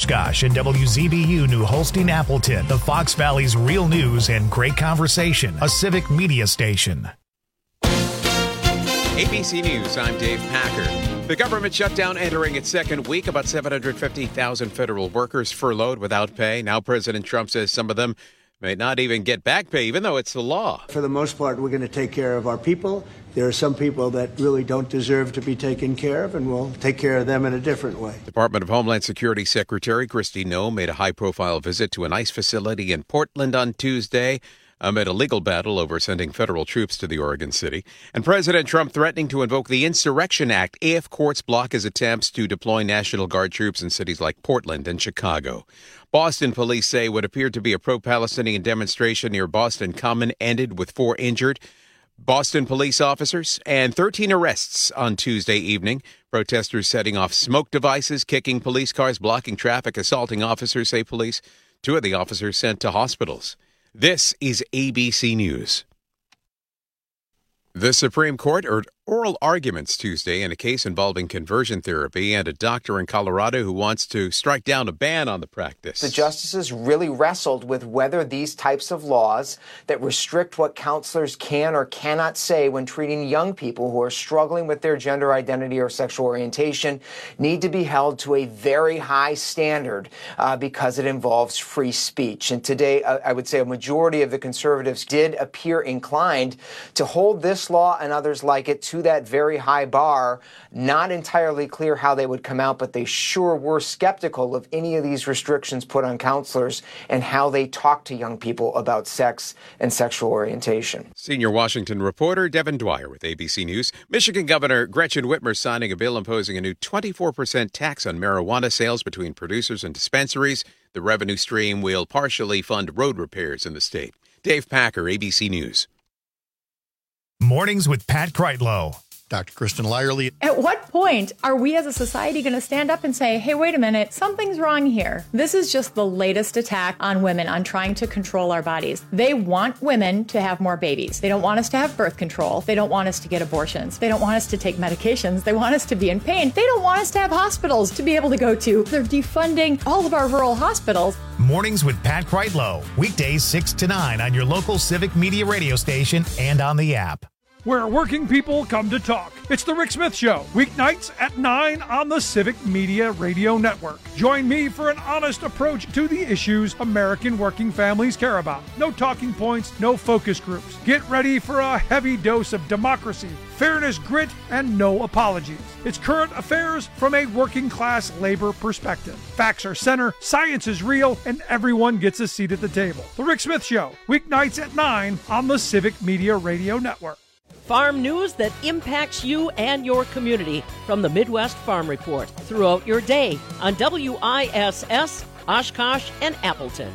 Oshkosh and WZBU New Holstein Appleton, the Fox Valley's real news and great conversation, a civic media station. ABC News, I'm Dave Packer. The government shutdown entering its second week. About 750,000 federal workers furloughed without pay. Now President Trump says some of them may not even get back pay, even though it's the law. For the most part, we're going to take care of our people. There are some people that really don't deserve to be taken care of, and we'll take care of them in a different way. Department of Homeland Security Secretary Kristi Noem made a high-profile visit to an ICE facility in Portland on Tuesday amid a legal battle over sending federal troops to the Oregon city. And President Trump threatening to invoke the Insurrection Act if courts block his attempts to deploy National Guard troops in cities like Portland and Chicago. Boston police say what appeared to be a pro-Palestinian demonstration near Boston Common ended with 4 injured Boston police officers and 13 arrests on Tuesday evening. Protesters setting off smoke devices, kicking police cars, blocking traffic, assaulting officers, say police. 2 of the officers sent to hospitals. This is ABC News. The Supreme Court heard oral arguments Tuesday in a case involving conversion therapy and a doctor in Colorado who wants to strike down a ban on the practice. The justices really wrestled with whether these types of laws that restrict what counselors can or cannot say when treating young people who are struggling with their gender identity or sexual orientation need to be held to a very high standard because it involves free speech. And today, I would say a majority of the conservatives did appear inclined to hold this law and others like it to that very high bar. Not entirely clear how they would come out, but they sure were skeptical of any of these restrictions put on counselors and how they talk to young people about sex and sexual orientation. Senior Washington reporter Devin Dwyer with ABC News. Michigan Governor Gretchen Whitmer signing a bill imposing a new 24% tax on marijuana sales between producers and dispensaries. The revenue stream will partially fund road repairs in the state. Dave Packer, ABC News. Mornings with Pat Kreitlow. Dr. Kristen Lyerly. At what point are we as a society going to stand up and say, hey, wait a minute, something's wrong here? This is just the latest attack on women, on trying to control our bodies. They want women to have more babies. They don't want us to have birth control. They don't want us to get abortions. They don't want us to take medications. They want us to be in pain. They don't want us to have hospitals to be able to go to. They're defunding all of our rural hospitals. Mornings with Pat Kreitlow. Weekdays 6 to 9 on your local Civic Media radio station and on the app. Where working people come to talk. It's The Rick Smith Show, weeknights at 9 on the Civic Media Radio Network. Join me for an honest approach to the issues American working families care about. No talking points, no focus groups. Get ready for a heavy dose of democracy, fairness, grit, and no apologies. It's current affairs from a working class labor perspective. Facts are center, science is real, and everyone gets a seat at the table. The Rick Smith Show, weeknights at 9 on the Civic Media Radio Network. Farm news that impacts you and your community from the Midwest Farm Report throughout your day on WISS, Oshkosh, and Appleton.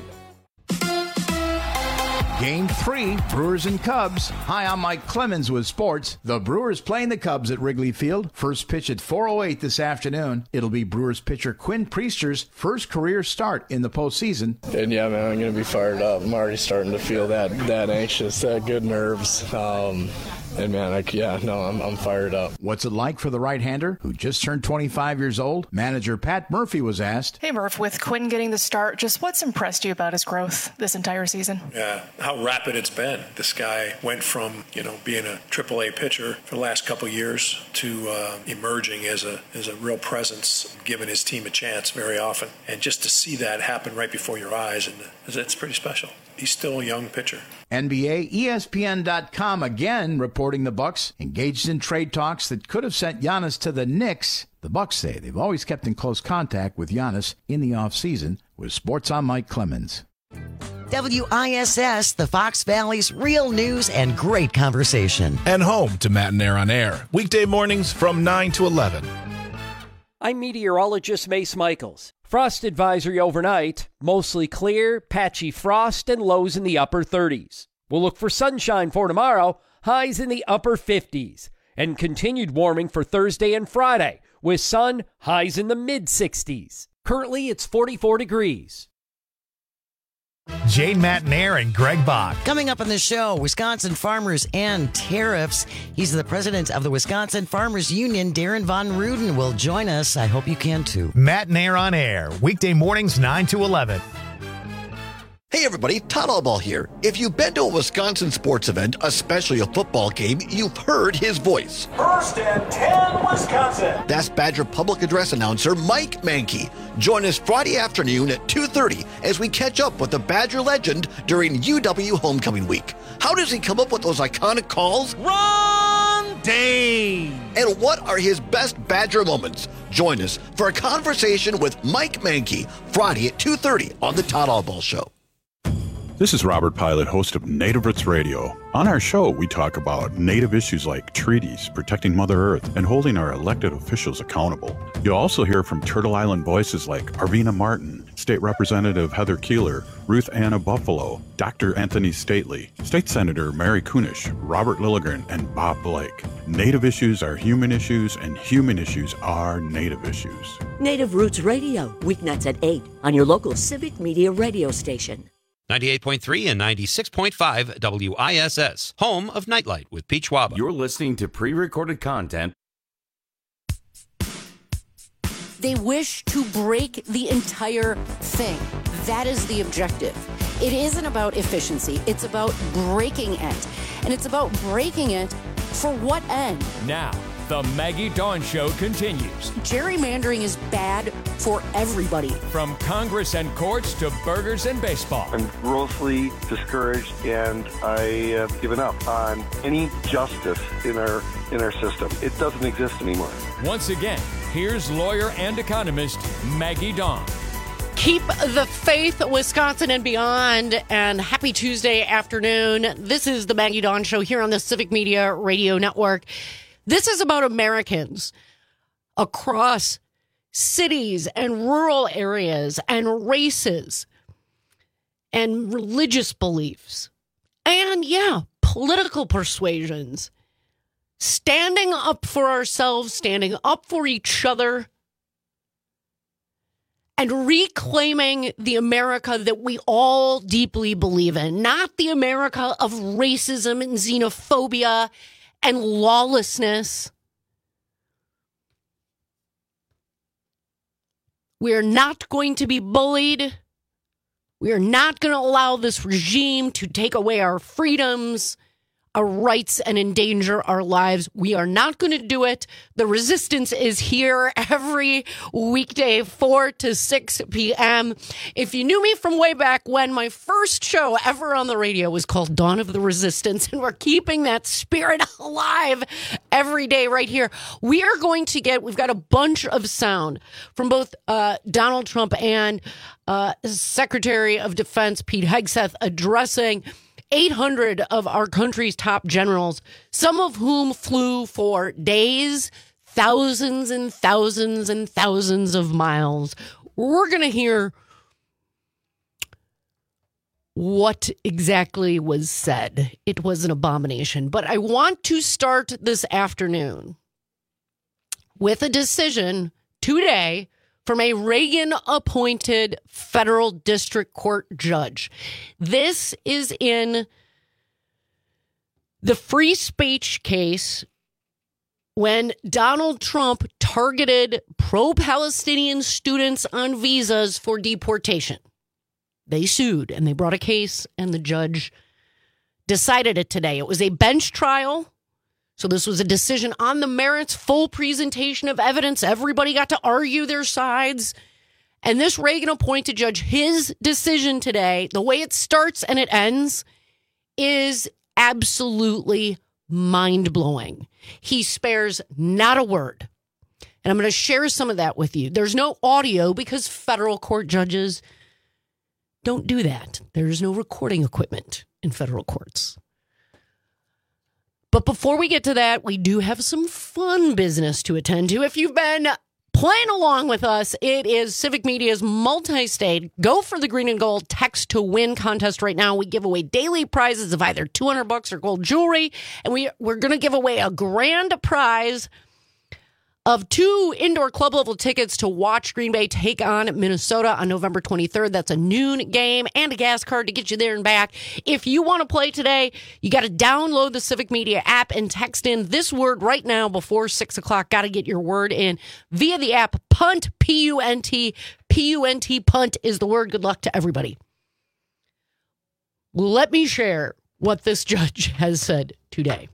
Game 3, Brewers and Cubs. Hi, I'm Mike Clemens with sports. The Brewers playing the Cubs at Wrigley Field. First pitch at 4:08 this afternoon. It'll be Brewers pitcher Quinn Priester's first career start in the postseason. And yeah, man, I'm going to be fired up. I'm already starting to feel that anxious, that good nerves. And man, I'm fired up. What's it like for the right-hander who just turned 25 years old? Manager Pat Murphy was asked. Hey Murph, with Quinn getting the start, just what's impressed you about his growth this entire season? Yeah, how rapid it's been. This guy went from, being a AAA pitcher for the last couple of years to emerging as a real presence, giving his team a chance very often. And just to see that happen right before your eyes, and it's pretty special. He's still a young pitcher. NBA, ESPN.com again reporting the Bucks engaged in trade talks that could have sent Giannis to the Knicks. The Bucks say they've always kept in close contact with Giannis in the offseason. With Sports, I'm Mike Clemens. WISS, the Fox Valley's real news and great conversation. And home to Matt and Air on Air. Weekday mornings from 9 to 11. I'm meteorologist Mace Michaels. Frost advisory overnight, mostly clear, patchy frost, and lows in the upper 30s. We'll look for sunshine for tomorrow, highs in the upper 50s, and continued warming for Thursday and Friday, with sun, highs in the mid 60s. Currently, it's 44 degrees. Jane Matnair and Greg Bach. Coming up on the show, Wisconsin farmers and tariffs. He's the president of the Wisconsin Farmers Union. Darren Von Ruden will join us. I hope you can too. Matnair on air, weekday mornings 9 to 11. Hey everybody, Todd Allball here. If you've been to a Wisconsin sports event, especially a football game, you've heard his voice. 1st and 10, Wisconsin. That's Badger public address announcer Mike Mankey. Join us Friday afternoon at 2:30 as we catch up with the Badger legend during UW Homecoming Week. How does he come up with those iconic calls? Run, Dane! And what are his best Badger moments? Join us for a conversation with Mike Mankey Friday at 2:30 on the Todd Allball Show. This is Robert Pilot, host of Native Roots Radio. On our show, we talk about Native issues like treaties, protecting Mother Earth, and holding our elected officials accountable. You'll also hear from Turtle Island voices like Arvina Martin, State Representative Heather Keeler, Ruth Anna Buffalo, Dr. Anthony Stately, State Senator Mary Kunish, Robert Lilligren, and Bob Blake. Native issues are human issues, and human issues are Native issues. Native Roots Radio, weeknights at 8 on your local Civic Media radio station. 98.3 and 96.5 WISS, home of Nightlight with Peach Waba. You're listening to pre-recorded content. They wish to break the entire thing. That is the objective. It isn't about efficiency. It's about breaking it. And it's about breaking it for what end? Now, the Maggie Dawn Show continues. Gerrymandering is bad for everybody. From Congress and courts to burgers and baseball. I'm grossly discouraged, and I have given up on any justice in our system. It doesn't exist anymore. Once again, here's lawyer and economist Maggie Dawn. Keep the faith, Wisconsin and beyond, and happy Tuesday afternoon. This is the Maggie Dawn Show here on the Civic Media Radio Network. This is about Americans across cities and rural areas and races and religious beliefs and, political persuasions. Standing up for ourselves, standing up for each other, and reclaiming the America that we all deeply believe in. Not the America of racism and xenophobia and lawlessness. We are not going to be bullied. We are not going to allow this regime to take away our freedoms, our rights, and endanger our lives. We are not going to do it. The resistance is here every weekday, 4 to 6 p.m. If you knew me from way back when, my first show ever on the radio was called Dawn of the Resistance, and we're keeping that spirit alive every day right here. We've got a bunch of sound from both Donald Trump and Secretary of Defense Pete Hegseth addressing 800 of our country's top generals, some of whom flew for days, thousands and thousands and thousands of miles. We're going to hear what exactly was said. It was an abomination. But I want to start this afternoon with a decision today from a Reagan-appointed federal district court judge. This is in the free speech case when Donald Trump targeted pro-Palestinian students on visas for deportation. They sued, and they brought a case, and the judge decided it today. It was a bench trial. So this was a decision on the merits, full presentation of evidence. Everybody got to argue their sides. And this Reagan-appointed judge, his decision today, the way it starts and it ends, is absolutely mind-blowing. He spares not a word. And I'm going to share some of that with you. There's no audio because federal court judges don't do that. There's no recording equipment in federal courts. But before we get to that, we do have some fun business to attend to. If you've been playing along with us, it is Civic Media's multi-state Go for the Green and Gold Text to Win contest right now. We give away daily prizes of either $200 or gold jewelry, and we're going to give away a grand prize of 2 indoor club level tickets to watch Green Bay take on Minnesota on November 23rd. That's a noon game and a gas card to get you there and back. If you want to play today, you got to download the Civic Media app and text in this word right now before 6 o'clock. Got to get your word in via the app. PUNT, P-U-N-T. P-U-N-T, PUNT is the word. Good luck to everybody. Let me share what this judge has said today.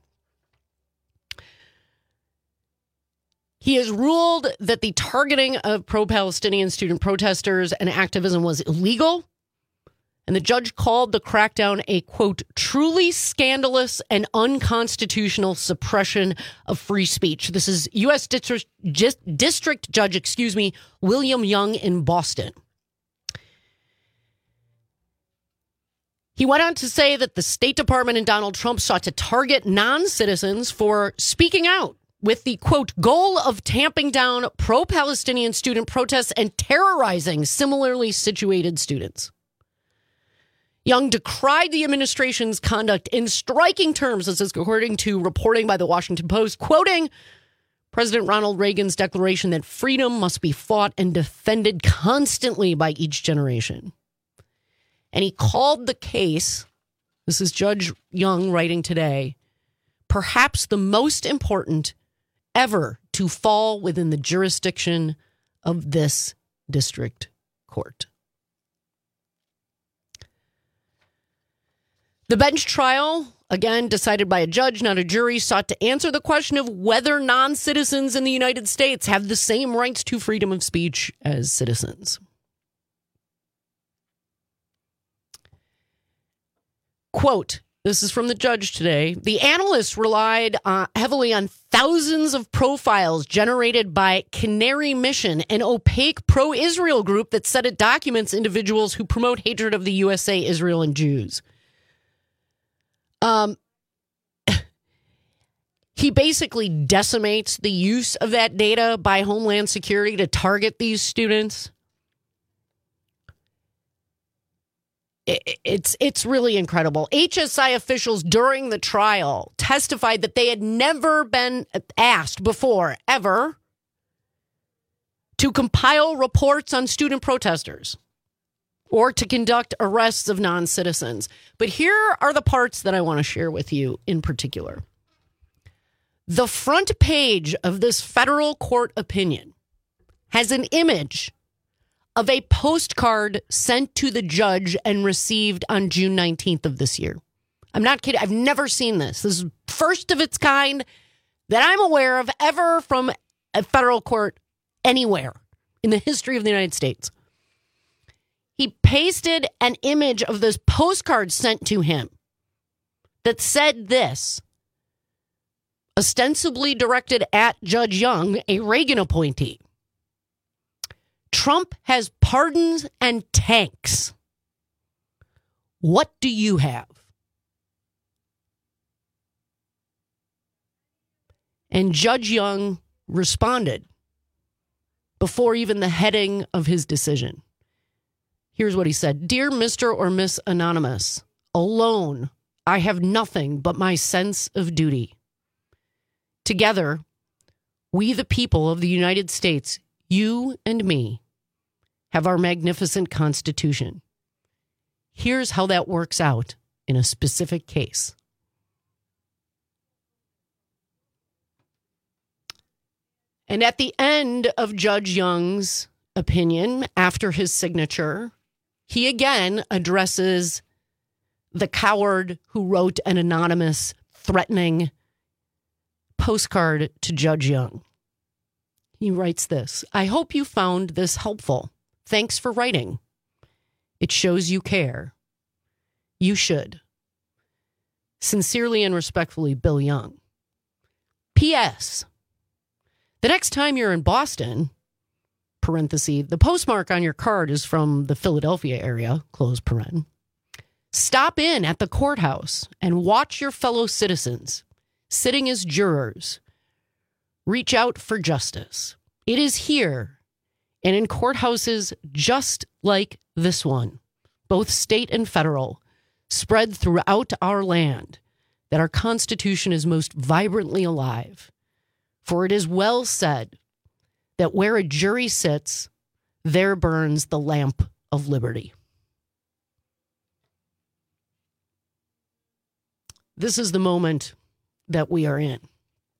He has ruled that the targeting of pro-Palestinian student protesters and activism was illegal. And the judge called the crackdown a, quote, truly scandalous and unconstitutional suppression of free speech. This is U.S. District Judge, William Young in Boston. He went on to say that the State Department and Donald Trump sought to target non-citizens for speaking out with the, quote, goal of tamping down pro-Palestinian student protests and terrorizing similarly situated students. Young decried the administration's conduct in striking terms, this is according to reporting by the Washington Post, quoting President Ronald Reagan's declaration that freedom must be fought and defended constantly by each generation. And he called the case, this is Judge Young writing today, perhaps the most important ever to fall within the jurisdiction of this district court. The bench trial, again decided by a judge, not a jury, sought to answer the question of whether non-citizens in the United States have the same rights to freedom of speech as citizens. Quote, this is from the judge today. The analysts relied heavily on thousands of profiles generated by Canary Mission, an opaque pro-Israel group that said it documents individuals who promote hatred of the USA, Israel, and Jews. He basically decimates the use of that data by Homeland Security to target these students. It's really incredible. HSI officials during the trial testified that they had never been asked before, ever, to compile reports on student protesters or to conduct arrests of non-citizens. But here are the parts that I want to share with you in particular. The front page of this federal court opinion has an image of a postcard sent to the judge and received on June 19th of this year. I'm not kidding. I've never seen this. This is first of its kind that I'm aware of ever from a federal court anywhere in the history of the United States. He pasted an image of this postcard sent to him that said this, ostensibly directed at Judge Young, a Reagan appointee. Trump has pardons and tanks. What do you have? And Judge Young responded before even the heading of his decision. Here's what he said. Dear Mr. or Miss Anonymous, alone, I have nothing but my sense of duty. Together, we the people of the United States, you and me, have our magnificent Constitution. Here's how that works out in a specific case. And at the end of Judge Young's opinion, after his signature, he again addresses the coward who wrote an anonymous, threatening postcard to Judge Young. He writes this, I hope you found this helpful. Thanks for writing. It shows you care. You should. Sincerely and respectfully, Bill Young. P.S. The next time you're in Boston, parenthesis, the postmark on your card is from the Philadelphia area, close paren. Stop in at the courthouse and watch your fellow citizens sitting as jurors reach out for justice. It is here and in courthouses just like this one, both state and federal, spread throughout our land, that our Constitution is most vibrantly alive. For it is well said that where a jury sits, there burns the lamp of liberty. This is the moment that we are in.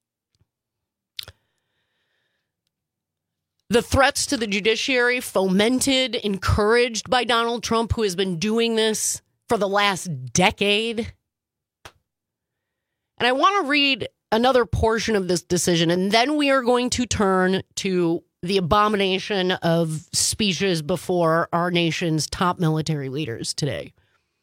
The threats to the judiciary, fomented, encouraged by Donald Trump, who has been doing this for the last decade. And I want to read another portion of this decision, and then we are going to turn to the abomination of speeches before our nation's top military leaders today.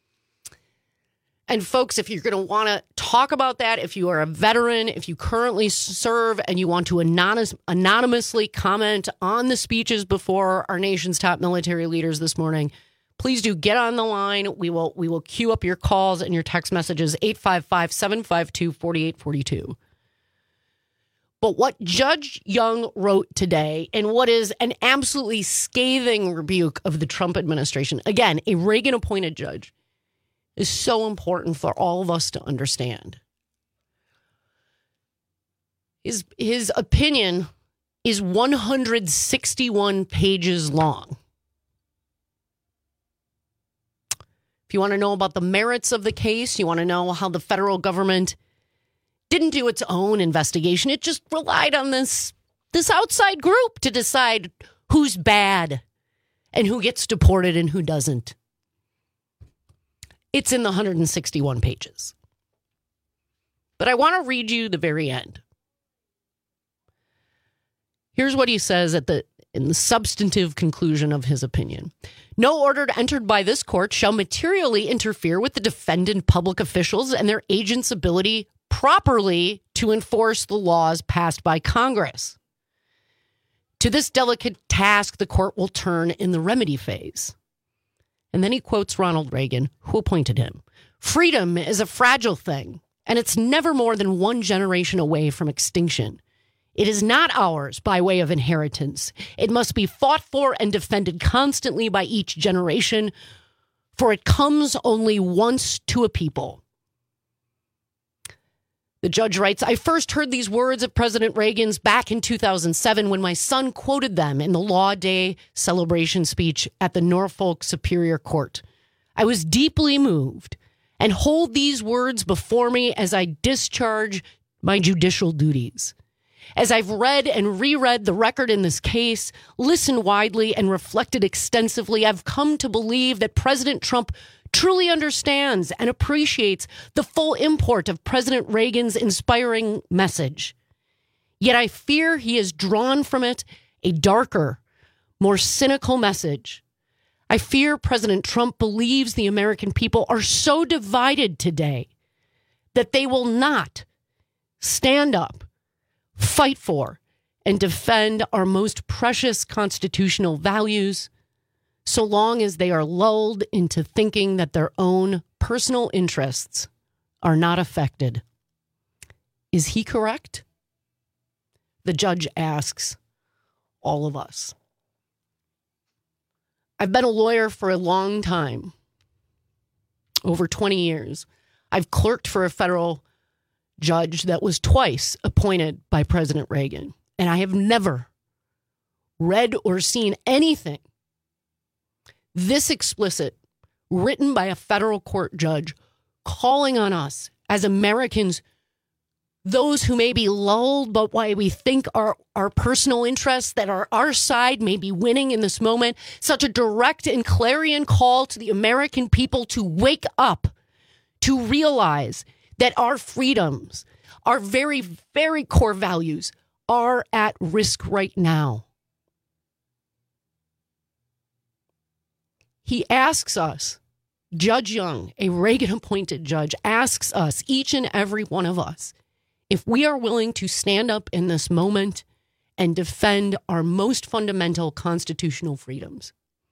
And folks, if you're going to want to talk about that, if you are a veteran, if you currently serve and you want to anonymously comment on the speeches before our nation's top military leaders this morning, please do get on the line. We will queue up your calls and your text messages, 855-752-4842. But what Judge Young wrote today, and what is an absolutely scathing rebuke of the Trump administration, again, a Reagan-appointed judge, is so important for all of us to understand. His opinion is 161 pages long. If you want to know about the merits of the case, you want to know how the federal government didn't do its own investigation, it just relied on this outside group to decide who's bad and who gets deported and who doesn't. It's in the 161 pages. But I want to read you the very end. Here's what he says in the substantive conclusion of his opinion. No order entered by this court shall materially interfere with the defendant public officials and their agents' ability properly to enforce the laws passed by Congress. To this delicate task, the court will turn in the remedy phase. And then he quotes Ronald Reagan, who appointed him. Freedom is a fragile thing, and it's never more than one generation away from extinction. It is not ours by way of inheritance. It must be fought for and defended constantly by each generation, for it comes only once to a people. The judge writes, I first heard these words of President Reagan's back in 2007 when my son quoted them in the Law Day celebration speech at the Norfolk Superior Court. I was deeply moved and hold these words before me as I discharge my judicial duties. As I've read and reread the record in this case, listened widely and reflected extensively, I've come to believe that President Trump truly understands and appreciates the full import of President Reagan's inspiring message. Yet I fear he has drawn from it a darker, more cynical message. I fear President Trump believes the American people are so divided today that they will not stand up, fight for, and defend our most precious constitutional values so long as they are lulled into thinking that their own personal interests are not affected. Is he correct? The judge asks all of us. I've been a lawyer for a long time, over 20 years. I've clerked for a federal judge that was twice appointed by President Reagan, and I have never read or seen anything this explicit, written by a federal court judge, calling on us as Americans, those who may be lulled but why we think our personal interests that are our side may be winning in this moment, such a direct and clarion call to the American people to wake up, to realize that our freedoms, our very, very core values are at risk right now. He asks us, Judge Young, a Reagan-appointed judge, asks us, each and every one of us, if we are willing to stand up in this moment and defend our most fundamental constitutional freedoms.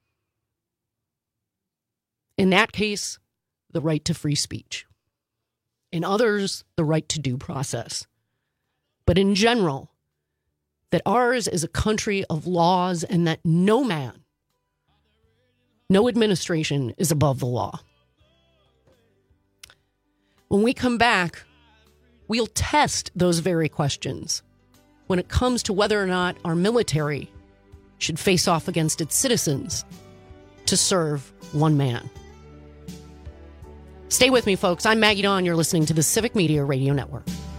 In that case, the right to free speech. In others, the right to due process. But in general, that ours is a country of laws and that no man, no administration is above the law. When we come back, we'll test those very questions when it comes to whether or not our military should face off against its citizens to serve one man. Stay with me, folks. I'm Maggie Dawn. You're listening to the Civic Media Radio Network.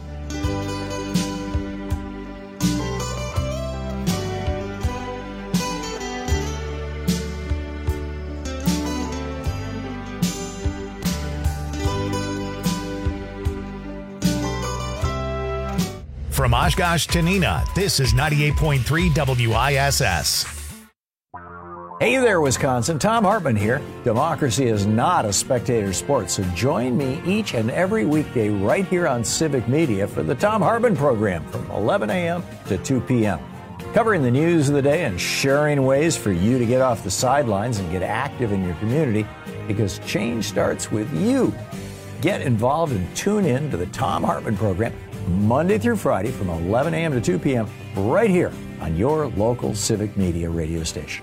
From Oshkosh to Neenah, this is 98.3 WISS. Hey there, Wisconsin. Tom Hartman here. Democracy is not a spectator sport, so join me each and every weekday right here on Civic Media for the Tom Hartman program from 11 a.m. to 2 p.m. Covering the news of the day and sharing ways for you to get off the sidelines and get active in your community, because change starts with you. Get involved and tune in to the Tom Hartman program Monday through Friday from 11 a.m. to 2 p.m. right here on your local Civic Media radio station.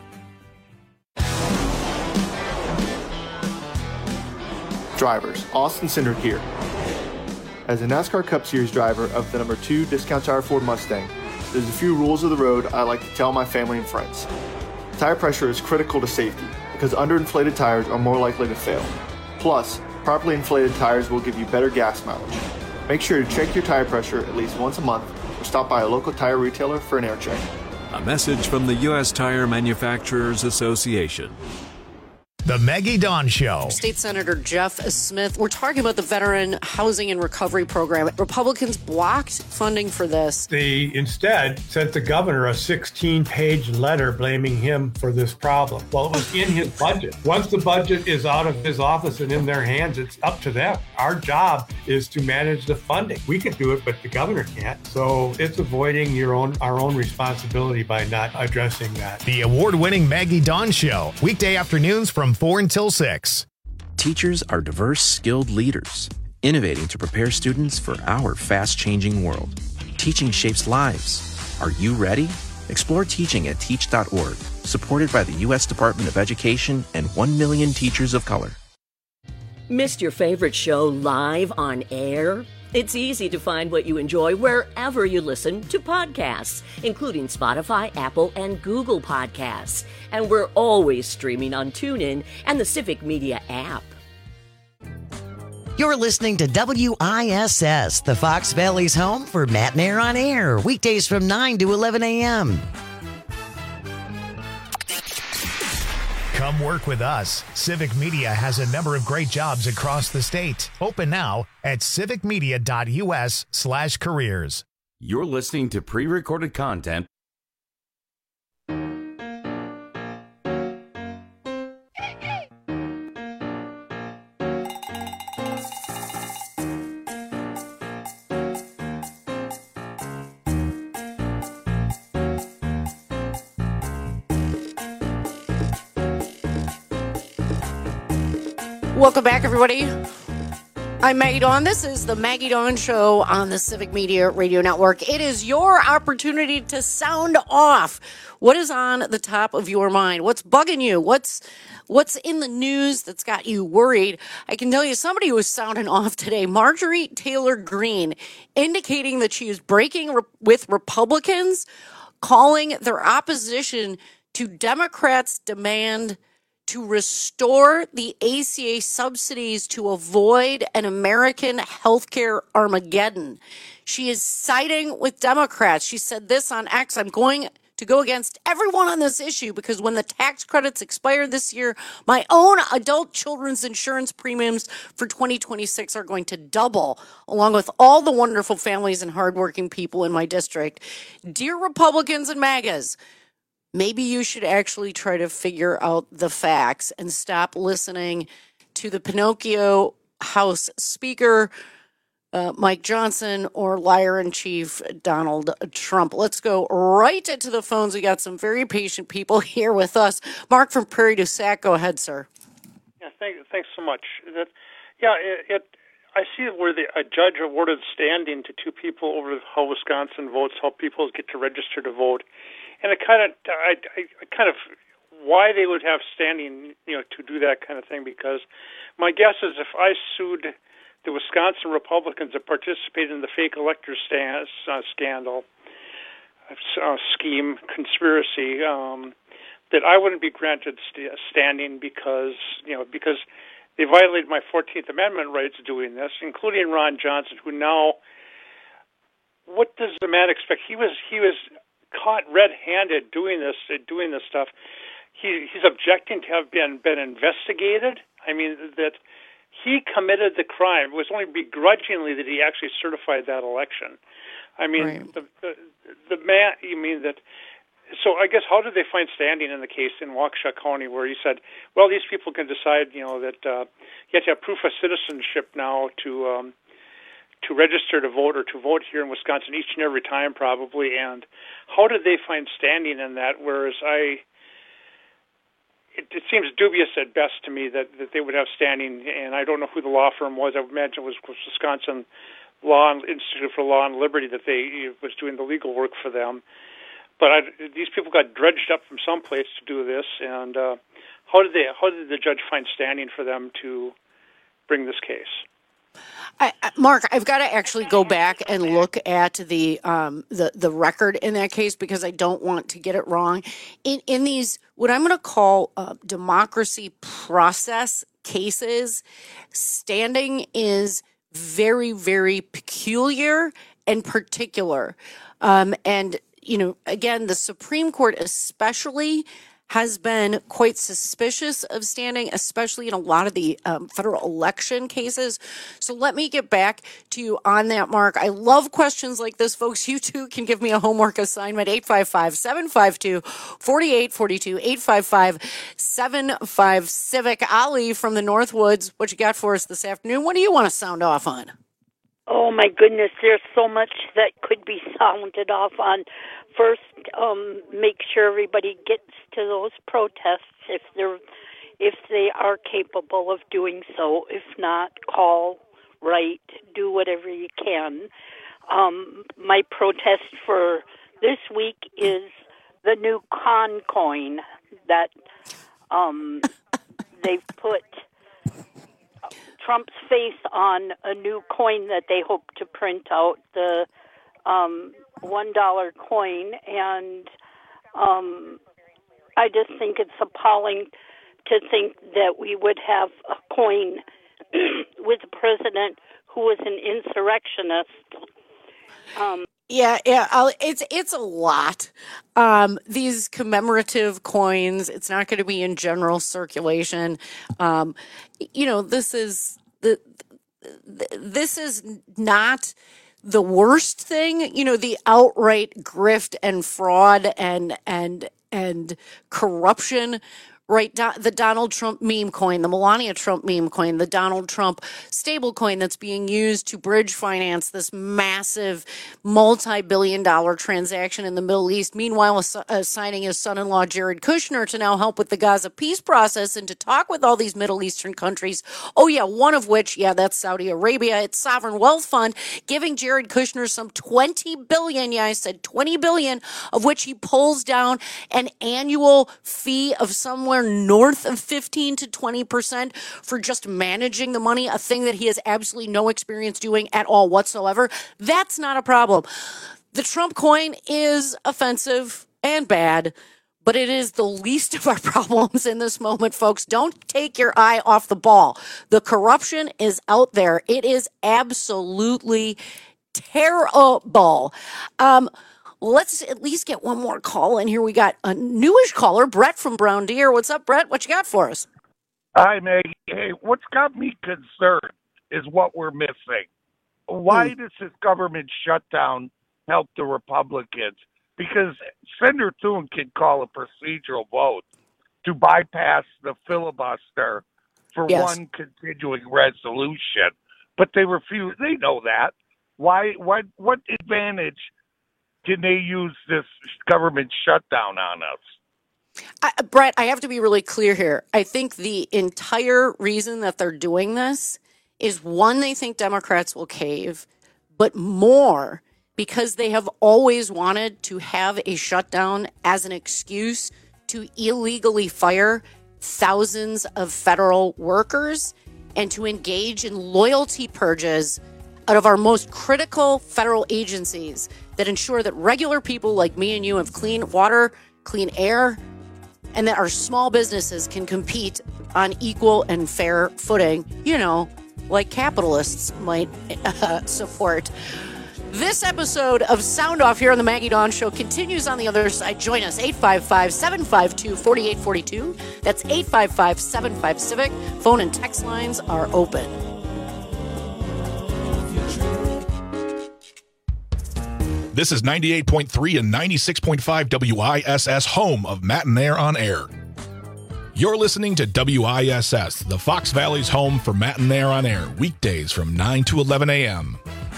Drivers, Austin Cindric here. As a NASCAR Cup Series driver of the number 2 Discount Tire Ford Mustang, there's a few rules of the road I like to tell my family and friends. Tire pressure is critical to safety because underinflated tires are more likely to fail. Plus, properly inflated tires will give you better gas mileage. Make sure to check your tire pressure at least once a month or stop by a local tire retailer for an air check. A message from the U.S. Tire Manufacturers Association. The Maggie Dawn Show. State Senator Jeff Smith. We're talking about the Veteran Housing and Recovery Program. Republicans blocked funding for this. They instead sent the governor a 16-page letter blaming him for this problem. Well, it was in his budget. Once the budget is out of his office and in their hands, it's up to them. Our job is to manage the funding. We can do it, but the governor can't. So it's avoiding our own responsibility by not addressing that. The award-winning Maggie Dawn Show. Weekday afternoons from 4 until 6. Teachers are diverse, skilled leaders, innovating to prepare students for our fast-changing world. Teaching shapes lives. Are you ready? Explore teaching at teach.org, supported by the U.S. Department of Education and 1 million teachers of color. Missed your favorite show live on air? It's easy to find what you enjoy wherever you listen to podcasts, including Spotify, Apple, and Google Podcasts. And we're always streaming on TuneIn and the Civic Media app. You're listening to WISS, the Fox Valley's home for Matt and Air on Air, weekdays from 9 to 11 a.m. Come work with us. Civic Media has a number of great jobs across the state. Open now at civicmedia.us/careers. You're listening to pre-recorded content. Welcome back, everybody. I'm Maggie Dawn. This is the Maggie Dawn Show on the Civic Media Radio Network. It is your opportunity to sound off. What is on the top of your mind? What's bugging you? What's in the news that's got you worried? I can tell you somebody was sounding off today. Marjorie Taylor Greene, indicating that she is breaking with Republicans, calling their opposition to Democrats' demand to restore the ACA subsidies to avoid an American healthcare Armageddon. She is siding with Democrats. She said this on X: I'm going to go against everyone on this issue because when the tax credits expire this year, my own adult children's insurance premiums for 2026 are going to double, along with all the wonderful families and hardworking people in my district. Dear Republicans and MAGAs, maybe you should actually try to figure out the facts and stop listening to the Pinocchio House Speaker, Mike Johnson, or liar-in-chief Donald Trump. Let's go right to the phones. We got some very patient people here with us. Mark from Prairie du Sac, go ahead, sir. Yeah, thanks so much. I see where a judge awarded standing to two people over how Wisconsin votes, how people get to register to vote. And I kind of why they would have standing, to do that kind of thing, because my guess is if I sued the Wisconsin Republicans that participated in the fake elector scandal, scheme, conspiracy, that I wouldn't be granted standing because they violated my 14th Amendment rights doing this, including Ron Johnson, who now, what does the man expect? He was caught red-handed doing this stuff. He's objecting to have been investigated. I mean, that he committed the crime. It was only begrudgingly that he actually certified that election. I mean, right. the man. You mean that? So I guess how did they find standing in the case in Waukesha County, where he said, well, these people can decide, that you have to have proof of citizenship now to register to vote or to vote here in Wisconsin each and every time, probably. And how did they find standing in that? Whereas it seems dubious at best to me that they would have standing, and I don't know who the law firm was. I would imagine it was Wisconsin Institute for Law and Liberty that was doing the legal work for them. But these people got dredged up from someplace to do this, and how did the judge find standing for them to bring this case? Mark, I've got to actually go back and look at the record in that case because I don't want to get it wrong. In these, what I'm going to call democracy process cases, standing is very, very peculiar and particular. And, again, the Supreme Court especially has been quite suspicious of standing, especially in a lot of the federal election cases. So let me get back to you on that, Mark. I love questions like this, folks. You too can give me a homework assignment, 855-752-4842, 855-75-CIVIC. Ali from the Northwoods, what you got for us this afternoon? What do you want to sound off on? Oh, my goodness, there's so much that could be sounded off on. First, make sure everybody gets to those protests if they are capable of doing so. If not, call, write, do whatever you can. My protest for this week is the new con coin that they've put Trump's face on a new coin that they hope to print out, the $1 coin, and I just think it's appalling to think that we would have a coin with a president who was an insurrectionist. It's a lot. These commemorative coins, it's not going to be in general circulation. This is not the worst thing. The outright grift and fraud and corruption. Right, the Donald Trump meme coin, the Melania Trump meme coin, the Donald Trump stable coin that's being used to bridge finance this massive multi-billion-dollar transaction in the Middle East. Meanwhile, assigning his son-in-law Jared Kushner to now help with the Gaza peace process and to talk with all these Middle Eastern countries. Oh yeah, one of which, that's Saudi Arabia. It's Sovereign Wealth Fund giving Jared Kushner some $20 billion. Yeah, I said $20 billion, of which he pulls down an annual fee of somewhere north of 15 to 20% for just managing the money, a thing that he has absolutely no experience doing at all whatsoever. That's not a problem. The Trump coin is offensive and bad, but it is the least of our problems in this moment, folks. Don't take your eye off the ball. The corruption is out there. It is absolutely terrible. Let's at least get one more call in here. We got a newish caller, Brett from Brown Deer. What's up, Brett? What you got for us? Hi, Maggie. Hey, what's got me concerned is what we're missing. Why does this government shutdown help the Republicans? Because Senator Thune can call a procedural vote to bypass the filibuster for one continuing resolution, but they refuse. They know that. Why? What advantage can they use this government shutdown on us? Brett, I have to be really clear here. I think the entire reason that they're doing this is, one, they think Democrats will cave, but more because they have always wanted to have a shutdown as an excuse to illegally fire thousands of federal workers and to engage in loyalty purges out of our most critical federal agencies. that ensure that regular people like me and you have clean water, clean air, and that our small businesses can compete on equal and fair footing, like capitalists might support. This episode of Sound Off here on the Maggie Dawn Show continues on the other side. Join us, 855-752-4842. That's 855-75-CIVIC. Phone and text lines are open. This is 98.3 and 96.5 WISS, home of Matt and Air on Air. You're listening to WISS, the Fox Valley's home for Matt and Air on Air, weekdays from 9 to 11 a.m.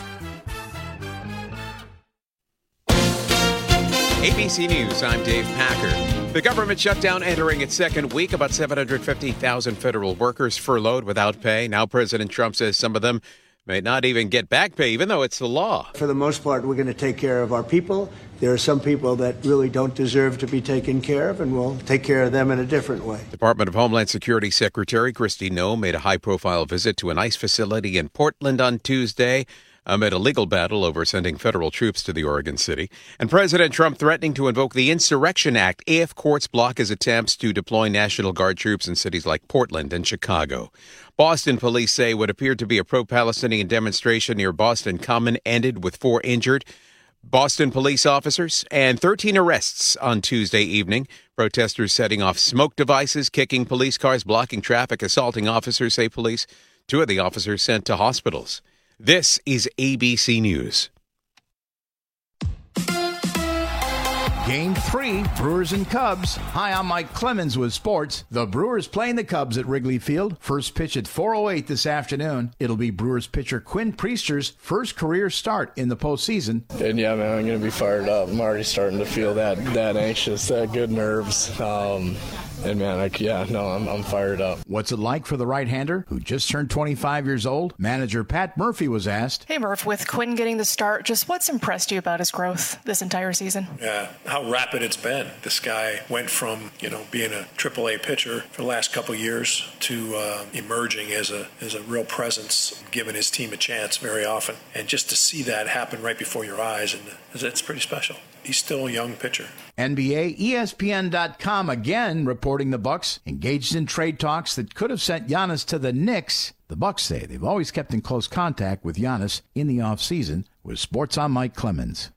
ABC News, I'm Dave Packer. The government shutdown entering its second week. About 750,000 federal workers furloughed without pay. Now President Trump says some of them may not even get back pay, even though it's the law. For the most part, we're going to take care of our people. There are some people that really don't deserve to be taken care of, and we'll take care of them in a different way. Department of Homeland Security Secretary Kristi Noem made a high-profile visit to an ICE facility in Portland on Tuesday amid a legal battle over sending federal troops to the Oregon city. And President Trump threatening to invoke the Insurrection Act if courts block his attempts to deploy National Guard troops in cities like Portland and Chicago. Boston police say what appeared to be a pro-Palestinian demonstration near Boston Common ended with 4 injured Boston police officers and 13 arrests on Tuesday evening. Protesters setting off smoke devices, kicking police cars, blocking traffic, assaulting officers, say police. 2 of the officers sent to hospitals. This is ABC News. Game 3, Brewers and Cubs. Hi, I'm Mike Clemens with sports. The Brewers playing the Cubs at Wrigley Field. First pitch at 4:08 this afternoon. It'll be Brewers pitcher Quinn Priester's first career start in the postseason. And yeah, man, I'm going to be fired up. I'm already starting to feel that anxious, that good nerves. And man, I'm fired up. What's it like for the right-hander who just turned 25 years old? Manager Pat Murphy was asked. Hey Murph, with Quinn getting the start, just what's impressed you about his growth this entire season? Yeah, how rapid it's been. This guy went from, being a AAA pitcher for the last couple of years to emerging as a real presence, giving his team a chance very often. And just to see that happen right before your eyes, and it's pretty special. He's still a young pitcher. NBA, ESPN.com again reporting the Bucks engaged in trade talks that could have sent Giannis to the Knicks. The Bucks say they've always kept in close contact with Giannis in the offseason. With Sports, I'm Mike Clemens.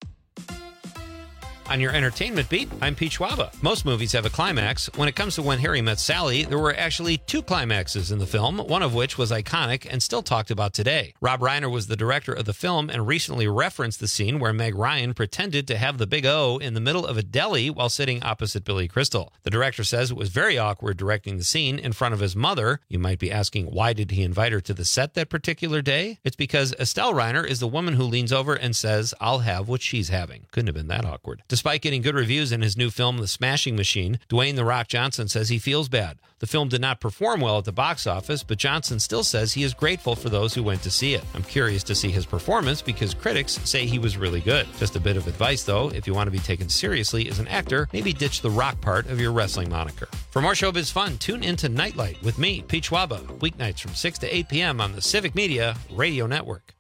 On your entertainment beat, I'm Pete Schwaba. Most movies have a climax. When it comes to When Harry Met Sally, there were actually 2 climaxes in the film, one of which was iconic and still talked about today. Rob Reiner was the director of the film and recently referenced the scene where Meg Ryan pretended to have the big O in the middle of a deli while sitting opposite Billy Crystal. The director says it was very awkward directing the scene in front of his mother. You might be asking, why did he invite her to the set that particular day? It's because Estelle Reiner is the woman who leans over and says, "I'll have what she's having." Couldn't have been that awkward. Despite getting good reviews in his new film, The Smashing Machine, Dwayne "The Rock" Johnson says he feels bad. The film did not perform well at the box office, but Johnson still says he is grateful for those who went to see it. I'm curious to see his performance because critics say he was really good. Just a bit of advice, though, if you want to be taken seriously as an actor, maybe ditch the rock part of your wrestling moniker. For more showbiz fun, tune into Nightlight with me, Pete Schwaba, weeknights from 6 to 8 p.m. on the Civic Media Radio Network.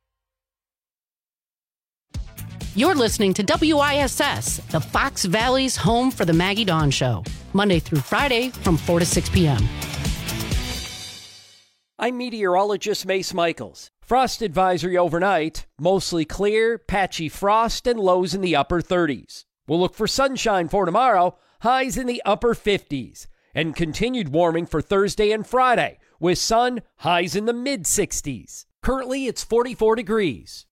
You're listening to WISS, the Fox Valley's home for the Maggie Dawn Show, Monday through Friday from 4 to 6 p.m. I'm meteorologist Mace Michaels. Frost advisory overnight, mostly clear, patchy frost, and lows in the upper 30s. We'll look for sunshine for tomorrow, highs in the upper 50s, and continued warming for Thursday and Friday, with sun, highs in the mid-60s. Currently, it's 44 degrees.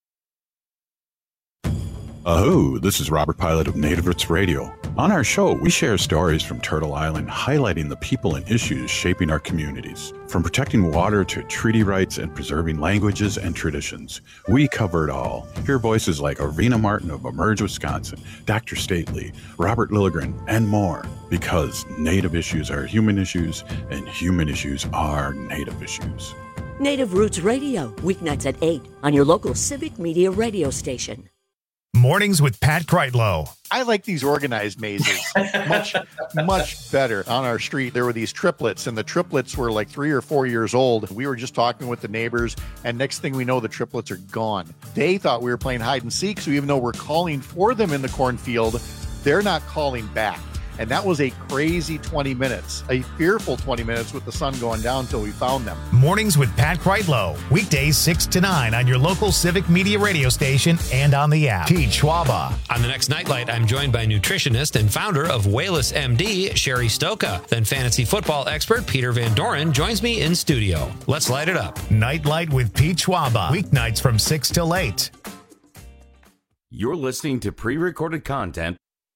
This is Robert Pilot of Native Roots Radio. On our show, we share stories from Turtle Island, highlighting the people and issues shaping our communities. From protecting water to treaty rights and preserving languages and traditions, we cover it all. Hear voices like Arvina Martin of Emerge, Wisconsin, Dr. Stately, Robert Lilligren, and more. Because Native issues are human issues, and human issues are Native issues. Native Roots Radio, weeknights at 8 on your local Civic Media radio station. Mornings with Pat Kreitlow. I like these organized mazes much better. On our street, there were these triplets, and the triplets were like 3 or 4 years old. We were just talking with the neighbors, and next thing we know, the triplets are gone. They thought we were playing hide and seek, so even though we're calling for them in the cornfield, they're not calling back. And that was a crazy 20 minutes, a fearful 20 minutes with the sun going down until we found them. Mornings with Pat Kreitlow. Weekdays 6 to 9 on your local Civic Media radio station and on the app. Pete Schwaba. On the next Nightlight, I'm joined by nutritionist and founder of Wayless MD, Sherry Stoka. Then fantasy football expert Peter Van Doren joins me in studio. Let's light it up. Nightlight with Pete Schwaba. Weeknights from 6 till 8. You're listening to pre-recorded content.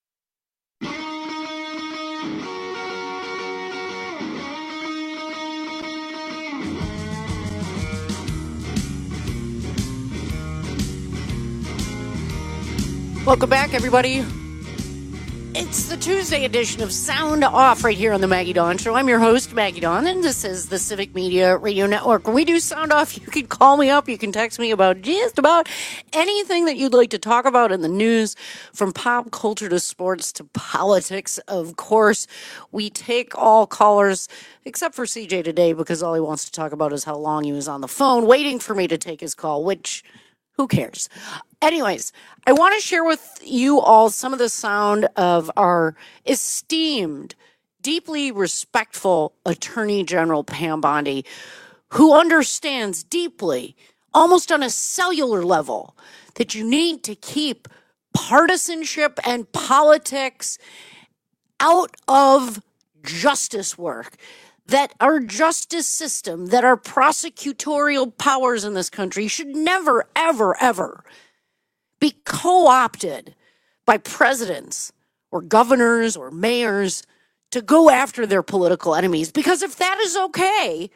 Welcome back, everybody. It's the Tuesday edition of Sound Off right here on the Maggie Dawn Show. I'm your host, Maggie Dawn, and this is the Civic Media Radio Network. When we do Sound Off, you can call me up. You can text me about just about anything that you'd like to talk about in the news, from pop culture to sports to politics. Of course, we take all callers, except for CJ today, because all he wants to talk about is how long he was on the phone waiting for me to take his call, which... who cares? Anyways, I want to share with you all some of the sound of our esteemed, deeply respectful Attorney General Pam Bondi, who understands deeply, almost on a cellular level, that you need to keep partisanship and politics out of justice work. That our justice system, that our prosecutorial powers in this country should never, ever, ever be co-opted by presidents or governors or mayors to go after their political enemies. Because if that is okay,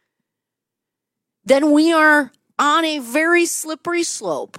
then we are on a very slippery slope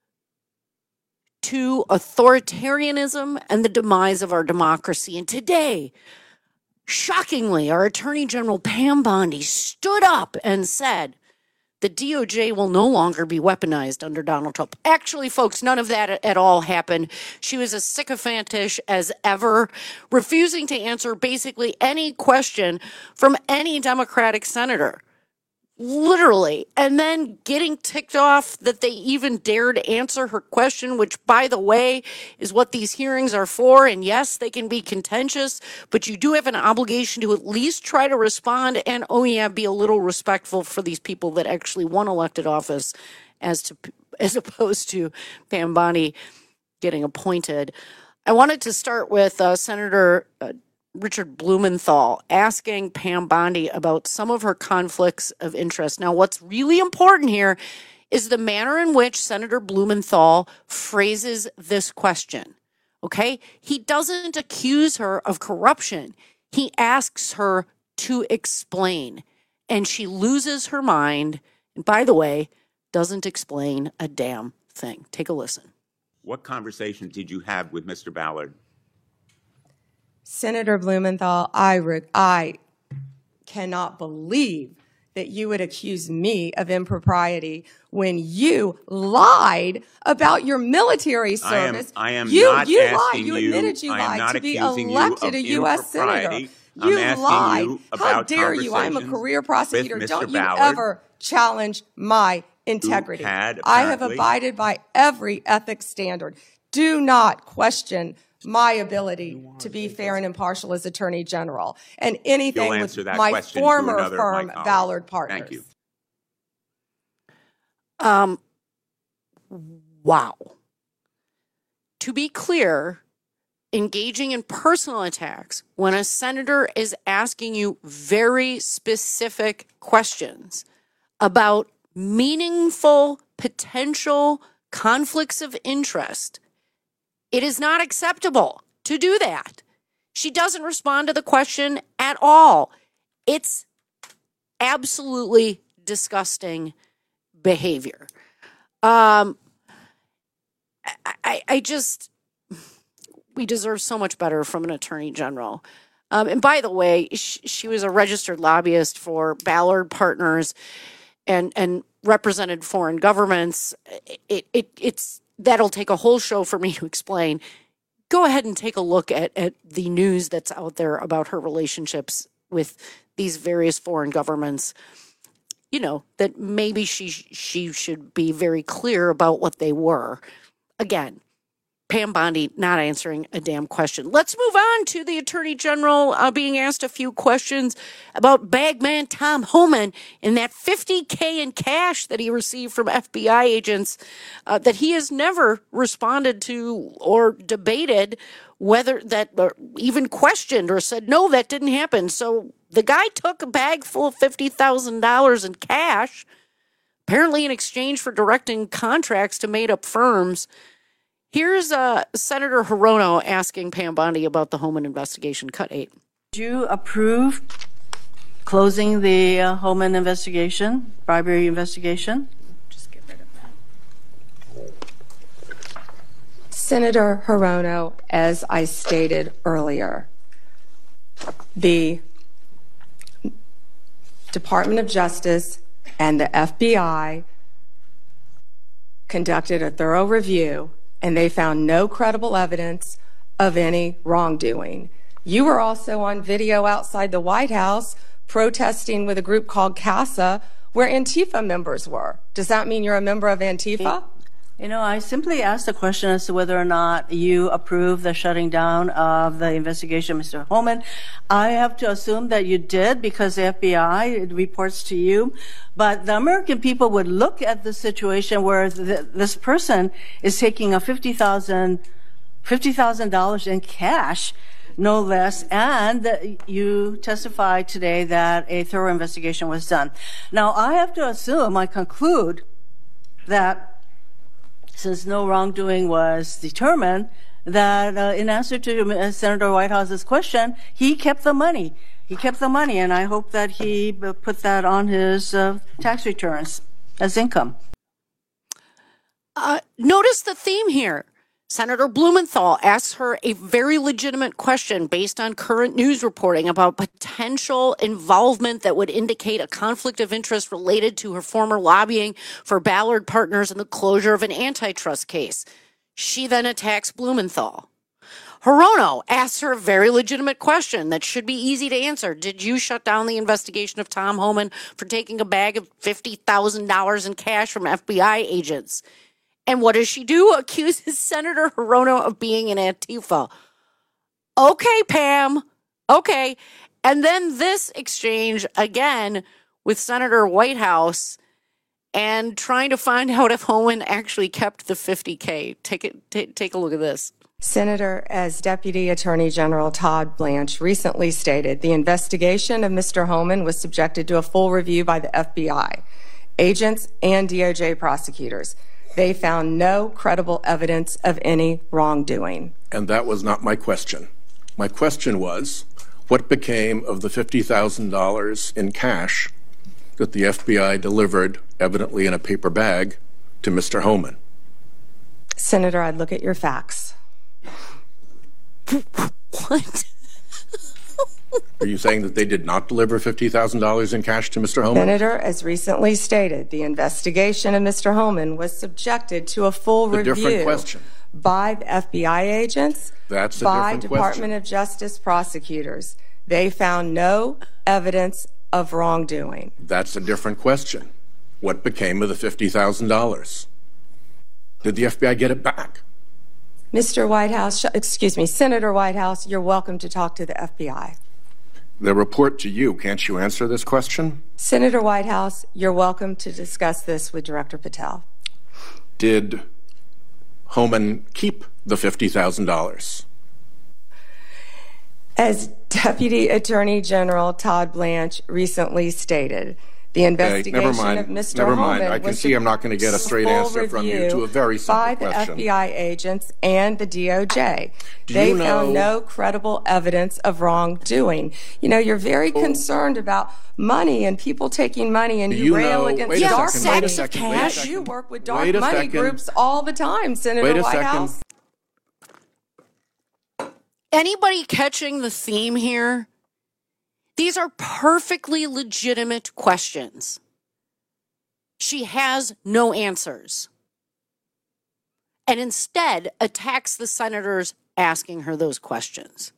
to authoritarianism and the demise of our democracy. And today, shockingly, our Attorney General Pam Bondi stood up and said the DOJ will no longer be weaponized under Donald Trump. Actually, folks, none of that at all happened. She was as sycophantish as ever, refusing to answer basically any question from any Democratic senator. Literally. And then getting ticked off that they even dared answer her question, which, by the way, is what these hearings are for. And yes, they can be contentious, but you do have an obligation to at least try to respond and, oh yeah, be a little respectful for these people that actually won elected office as opposed to Pam Bondi getting appointed. I wanted to start with Senator Richard Blumenthal asking Pam Bondi about some of her conflicts of interest. Now, what's really important here is the manner in which Senator Blumenthal phrases this question. Okay? He doesn't accuse her of corruption. He asks her to explain. And she loses her mind. And by the way, doesn't explain a damn thing. Take a listen. What conversations did you have with Mr. Ballard? Senator Blumenthal, I cannot believe that you would accuse me of impropriety when you lied about your military service. I am you not lied. asking You admitted you lied to be accusing elected a U.S. senator. You lied. How dare you? I'm a career prosecutor. Don't you ever challenge my integrity. I have abided by every ethics standard. Do not question my ability to be fair and impartial as Attorney General, and anything with my former firm, Ballard Partners. Thank you. Wow. To be clear, engaging in personal attacks when a senator is asking you very specific questions about meaningful potential conflicts of interest, it is not acceptable to do that. She doesn't respond to the question at all. It's absolutely disgusting behavior. We deserve so much better from an attorney general. And by the way, she was a registered lobbyist for Ballard Partners and represented foreign governments. It's that'll take a whole show for me to explain. Go ahead and take a look at the news that's out there about her relationships with these various foreign governments. You know, that maybe she should be very clear about what they were. Again, Pam Bondi not answering a damn question. Let's move on to the Attorney General being asked a few questions about bagman Tom Homan and that $50K in cash that he received from FBI agents that he has never responded to or debated whether that or even questioned or said, no, that didn't happen. So the guy took a bag full of $50,000 in cash, apparently in exchange for directing contracts to made-up firms. Here's Senator Hirono asking Pam Bondi about the Homan investigation. Cut 8. Do you approve closing the Homan investigation, bribery investigation? Just get rid of that. Senator Hirono, as I stated earlier, the Department of Justice and the FBI conducted a thorough review, and they found no credible evidence of any wrongdoing. You were also on video outside the White House protesting with a group called CASA, where Antifa members were. Does that mean you're a member of Antifa? You know, I simply asked the question as to whether or not you approve the shutting down of the investigation, Mr. Homan. I have to assume that you did because the FBI reports to you. But the American people would look at the situation where this person is taking a $50,000 in cash, no less, and you testified today that a thorough investigation was done. Now, I have to assume, I conclude that since no wrongdoing was determined, that in answer to Senator Whitehouse's question, he kept the money. He kept the money, and I hope that he put that on his tax returns as income. Notice the theme here. Senator Blumenthal asks her a very legitimate question based on current news reporting about potential involvement that would indicate a conflict of interest related to her former lobbying for Ballard Partners and the closure of an antitrust case. She then attacks Blumenthal. Hirono asks her a very legitimate question that should be easy to answer. Did you shut down the investigation of Tom Homan for taking a bag of $50,000 in cash from FBI agents? And what does she do? Accuses Senator Hirono of being an Antifa. Okay, Pam. Okay. And then this exchange again with Senator Whitehouse and trying to find out if Homan actually kept the $50K. Take a look at this. Senator, as Deputy Attorney General Todd Blanche recently stated, the investigation of Mr. Homan was subjected to a full review by the FBI, agents, and DOJ prosecutors. They found no credible evidence of any wrongdoing. And that was not my question. My question was, what became of the $50,000 in cash that the FBI delivered, evidently in a paper bag, to Mr. Homan? Senator, I'd look at your facts. What? Are you saying that they did not deliver $50,000 in cash to Mr. Homan? Senator, as recently stated, the investigation of Mr. Homan was subjected to a full review by the FBI agents, by Department of Justice prosecutors. They found no evidence of wrongdoing. That's a different question. What became of the $50,000? Did the FBI get it back? Senator Whitehouse, you're welcome to talk to the FBI. The report to you, can't you answer this question? Senator Whitehouse, you're welcome to discuss this with Director Patel. Did Homan keep the $50,000? As Deputy Attorney General Todd Blanche recently stated, the investigation of Mr. Homan I can see I'm not going to get a straight answer from you to a very simple question. By the FBI agents and the DOJ. They found no credible evidence of wrongdoing. You know, you're very concerned about money and people taking money, and you rail against dark money. Cash. You work with dark money groups all the time, Senator Whitehouse. Anybody catching the theme here? These are perfectly legitimate questions. She has no answers. and instead attacks the senators asking her those questions.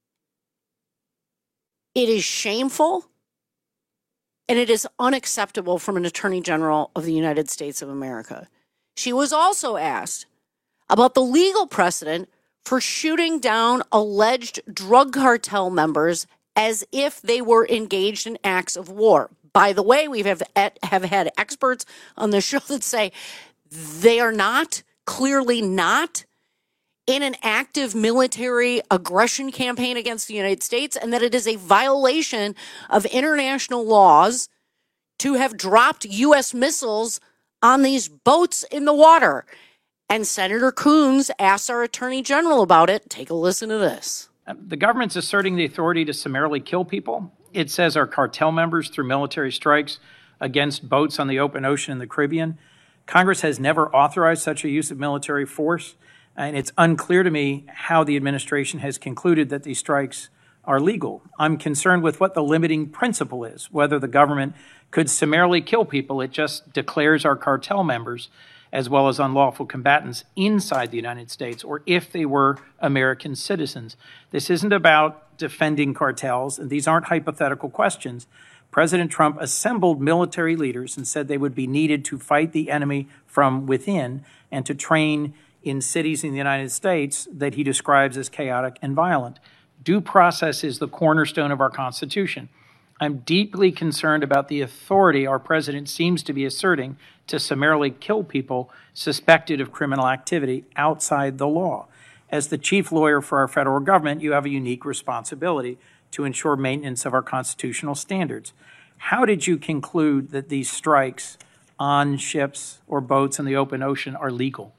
It is shameful, and it is unacceptable from an Attorney General of the United States of America. She was also asked about the legal precedent for shooting down alleged drug cartel members as if they were engaged in acts of war. By the way, we have had experts on the show that say they are not, clearly not, in an active military aggression campaign against the United States, and that it is a violation of international laws to have dropped U.S. missiles on these boats in the water. And Senator Coons asked our Attorney General about it. Take a listen to this. The government's asserting the authority to summarily kill people. It says our cartel members through military strikes against boats on the open ocean in the Caribbean. Congress has never authorized such a use of military force. And it's unclear to me how the administration has concluded that these strikes are legal. I'm concerned with what the limiting principle is, whether the government could summarily kill people. It just declares our cartel members as well as unlawful combatants inside the United States, or if they were American citizens. This isn't about defending cartels, and these aren't hypothetical questions. President Trump assembled military leaders and said they would be needed to fight the enemy from within and to train in cities in the United States that he describes as chaotic and violent. Due process is the cornerstone of our Constitution. I'm deeply concerned about the authority our president seems to be asserting to summarily kill people suspected of criminal activity outside the law. As the chief lawyer for our federal government, you have a unique responsibility to ensure maintenance of our constitutional standards. How did you conclude that these strikes on ships or boats in the open ocean are legal?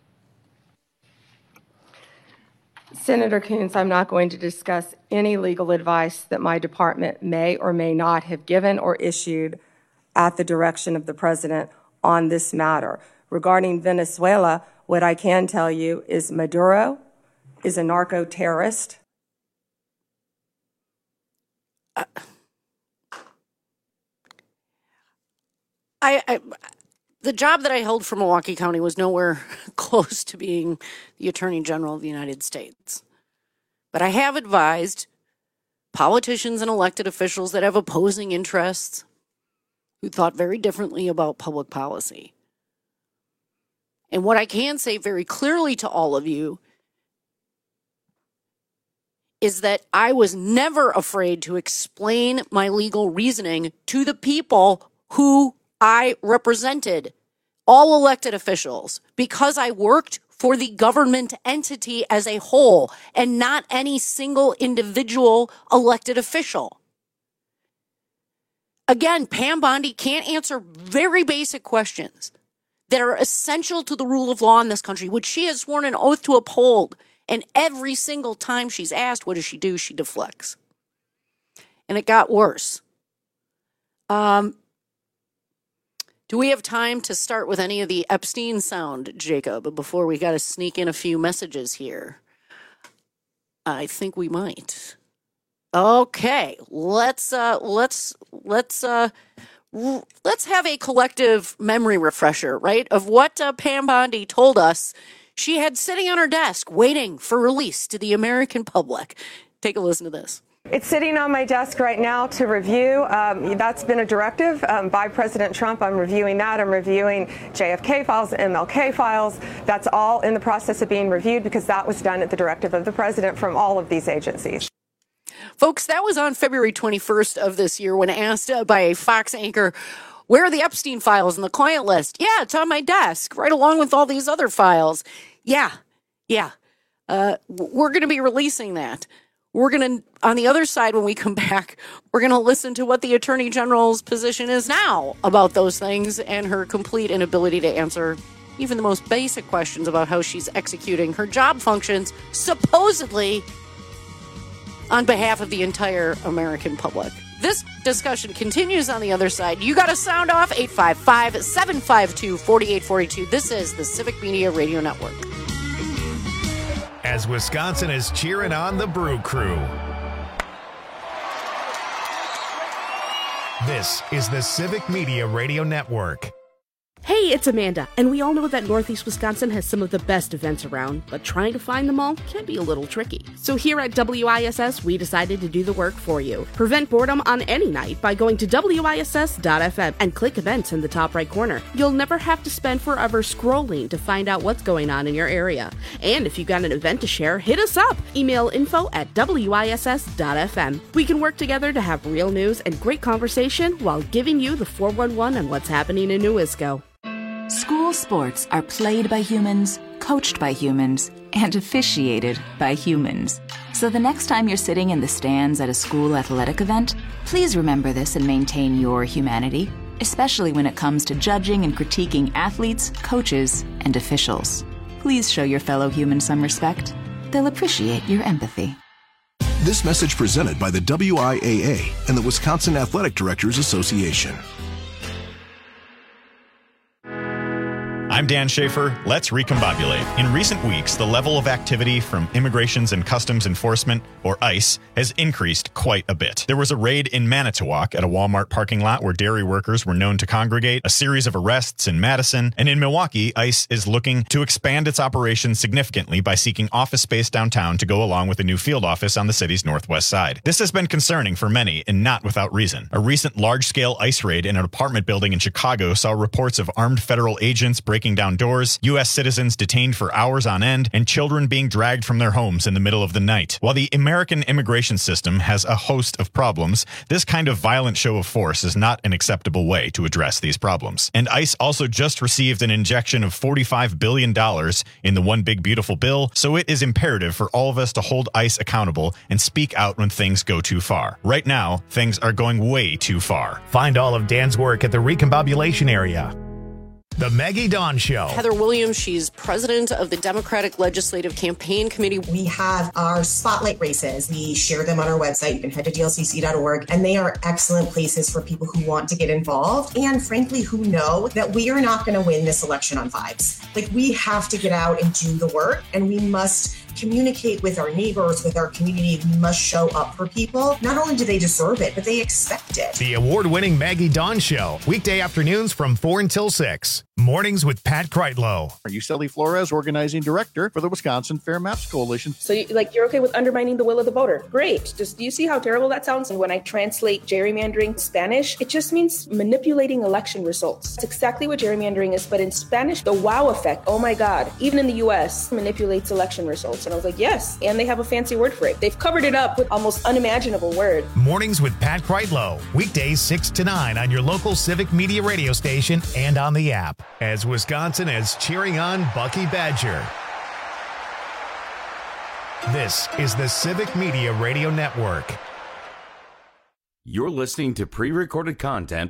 Senator Coons, I'm not going to discuss any legal advice that my department may or may not have given or issued at the direction of the president on this matter. Regarding Venezuela, what I can tell you is Maduro is a narco-terrorist. The job that I held for Milwaukee County was nowhere close to being the Attorney General of the United States. But I have advised politicians and elected officials that have opposing interests who thought very differently about public policy. And what I can say very clearly to all of you is that I was never afraid to explain my legal reasoning to the people who I represented, all elected officials, because I worked for the government entity as a whole and not any single individual elected official. Again, Pam Bondi can't answer very basic questions that are essential to the rule of law in this country, which she has sworn an oath to uphold. And every single time she's asked, what does she do? She deflects. And it got worse. Do we have time to start with any of the Epstein sound, Jacob, before we got to sneak in a few messages here? I think we might. Okay, let's have a collective memory refresher, right, of what Pam Bondi told us she had sitting on her desk waiting for release to the American public. Take a listen to this. It's sitting on my desk right now to review. That's been a directive by President Trump. I'm reviewing that. I'm reviewing JFK files, MLK files. That's all in the process of being reviewed because that was done at the directive of the president from all of these agencies. Folks, that was on February 21st of this year when asked by a Fox anchor, where are the Epstein files in the client list? Yeah, it's on my desk, right along with all these other files. Yeah. We're going to be releasing that. We're going to, on the other side, when we come back, we're going to listen to what the Attorney General's position is now about those things and her complete inability to answer even the most basic questions about how she's executing her job functions, supposedly on behalf of the entire American public. This discussion continues on the other side. You got to sound off 855-752-4842. This is the Civic Media Radio Network. As Wisconsin is cheering on the Brew Crew. This is the Civic Media Radio Network. Hey, it's Amanda, and we all know that Northeast Wisconsin has some of the best events around, but trying to find them all can be a little tricky. So here at WISS, we decided to do the work for you. Prevent boredom on any night by going to WISS.FM and click events in the top right corner. You'll never have to spend forever scrolling to find out what's going on in your area. And if you've got an event to share, hit us up. Email info@WISS.FM. We can work together to have real news and great conversation while giving you the 411 on what's happening in Newisco. School sports are played by humans, coached by humans, and officiated by humans. So the next time you're sitting in the stands at a school athletic event, please remember this and maintain your humanity, especially when it comes to judging and critiquing athletes, coaches, and officials. Please show your fellow humans some respect. They'll appreciate your empathy. This message presented by the WIAA and the Wisconsin Athletic Directors Association. I'm Dan Schaefer. Let's recombobulate. In recent weeks, the level of activity from Immigrations and Customs Enforcement, or ICE, has increased quite a bit. There was a raid in Manitowoc at a Walmart parking lot where dairy workers were known to congregate, a series of arrests in Madison, and in Milwaukee, ICE is looking to expand its operations significantly by seeking office space downtown to go along with a new field office on the city's northwest side. This has been concerning for many, and not without reason. A recent large-scale ICE raid in an apartment building in Chicago saw reports of armed federal agents breaking down doors, U.S. citizens detained for hours on end, and children being dragged from their homes in the middle of the night. While the American immigration system has a host of problems, this kind of violent show of force is not an acceptable way to address these problems. And ICE also just received an injection of $45 billion in the One Big Beautiful Bill, so it is imperative for all of us to hold ICE accountable and speak out when things go too far. Right now, things are going way too far. Find all of Dan's work at the Recombobulation area. The Maggie Dawn Show. Heather Williams, she's president of the Democratic Legislative Campaign Committee. We have our spotlight races. We share them on our website. You can head to dlcc.org, and they are excellent places for people who want to get involved and, frankly, who know that we are not going to win this election on vibes. Like, we have to get out and do the work, and we must communicate with our neighbors, with our community. We must show up for people. Not only do they deserve it, but they expect it. The award-winning Maggie Dawn Show. Weekday afternoons from 4 until 6. Mornings with Pat Kreitlow. Yuseli Flores, organizing director for the Wisconsin Fair Maps Coalition. So you're okay with undermining the will of the voter. Great. Just do you see how terrible that sounds? And when I translate gerrymandering Spanish, it just means manipulating election results. It's exactly what gerrymandering is, but in Spanish, the wow effect, oh my God, even in the US, manipulates election results. And I was like, yes. And they have a fancy word for it. They've covered it up with almost unimaginable word. Mornings with Pat Kreitlow. Weekdays 6 to 9 on your local Civic Media radio station and on the app. As Wisconsin is cheering on Bucky Badger. This is the Civic Media Radio Network. You're listening to pre-recorded content.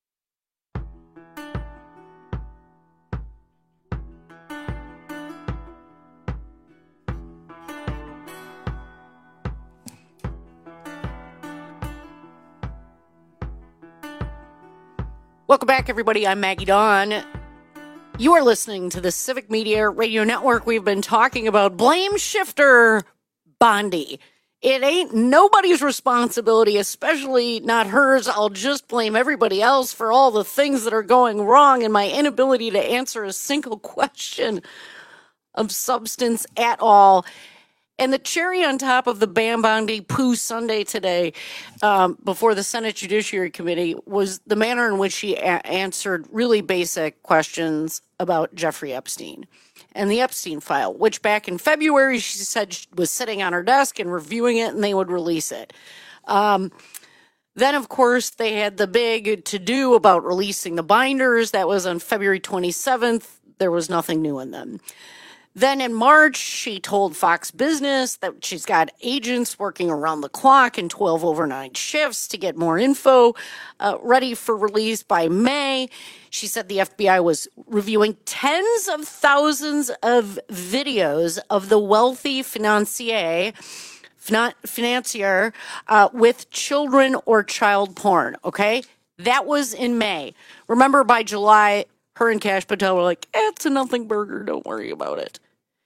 Welcome back, everybody. I'm Maggie Dawn. You are listening to the Civic Media Radio Network. We've been talking about blame shifter Bondi. It ain't nobody's responsibility, especially not hers. I'll just blame everybody else for all the things that are going wrong and my inability to answer a single question of substance at all. And the cherry on top of the Bam Bondi Poo Sunday today, before the Senate Judiciary Committee, was the manner in which she answered really basic questions about Jeffrey Epstein and the Epstein file, which back in February she said was sitting on her desk and reviewing it and they would release it. Then, of course, they had the big to-do about releasing the binders. That was on February 27th. There was nothing new in them. Then in March, she told Fox Business that she's got agents working around the clock in 12 overnight shifts to get more info ready for release by May. She said the FBI was reviewing tens of thousands of videos of the wealthy financier with children or child porn, okay? That was in May. Remember, by July, her and Kash Patel were like, it's a nothing burger, don't worry about it.